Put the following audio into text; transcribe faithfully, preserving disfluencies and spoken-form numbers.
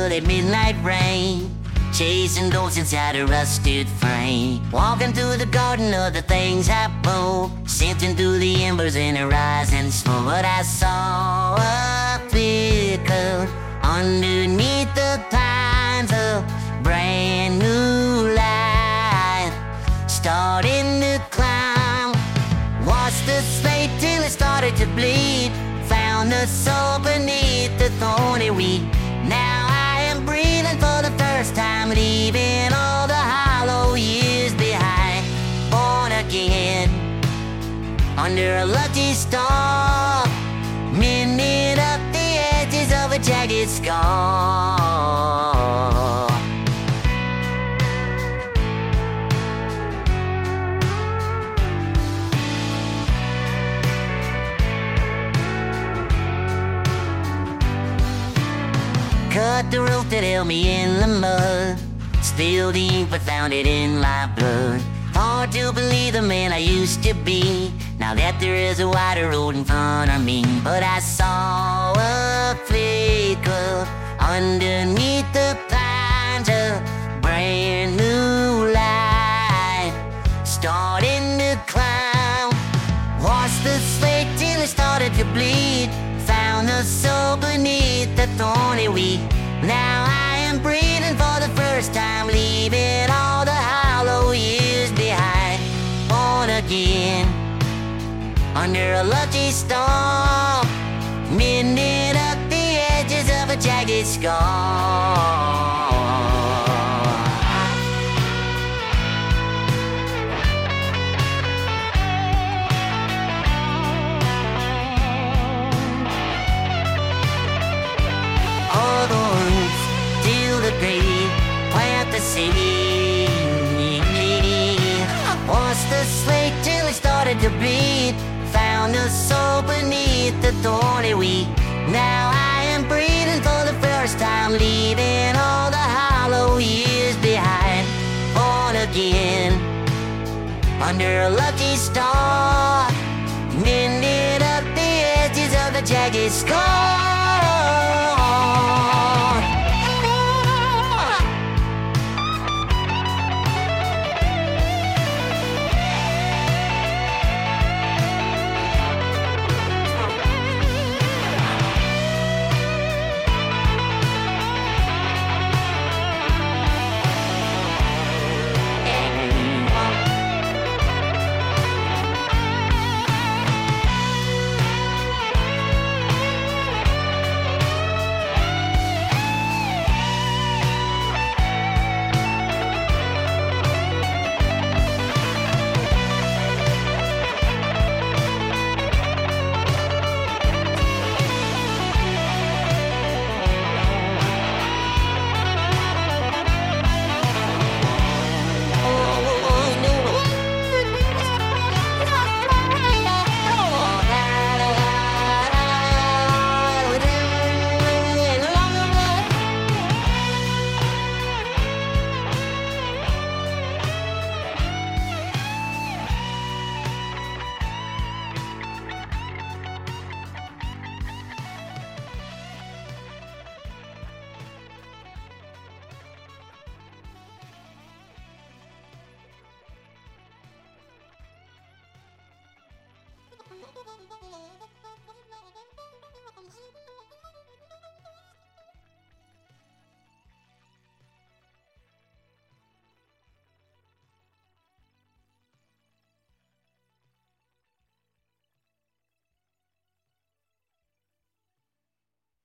at midnight rain, chasing ghosts inside a rusted frame. Walking through the garden of the things I broke, sifting through the embers in a rising smoke. But I saw a flicker underneath the pines, a brand new light starting to climb. Watched the slate till it started to bleed, found the soul beneath the thorny weed. Now I am breathing for the first time, leaving all the hollow years behind. Born again under a lucky star, mending up the edges of a jagged scar. Cut the rope that held me in the mud, spilled the ink but found it in my blood. Hard to believe the man I used to be, now that there is a wider road in front of me. But I saw a flicker underneath the pines, a brand new light starting to climb. Washed the slate till it started to bleed, found the soul beneath the thorny weed. Now I am breathing for the first time, leaving all the hollow years behind. Born again under a lucky star, mending up the edges of a jagged scar. Plant the seed, washed the slate till it started to bleed, found the soul beneath the thorny weed. Now I am breathing for the first time, leaving all the hollow years behind. Born again under a lucky star, mending up the edges of the jagged scar. Thank you.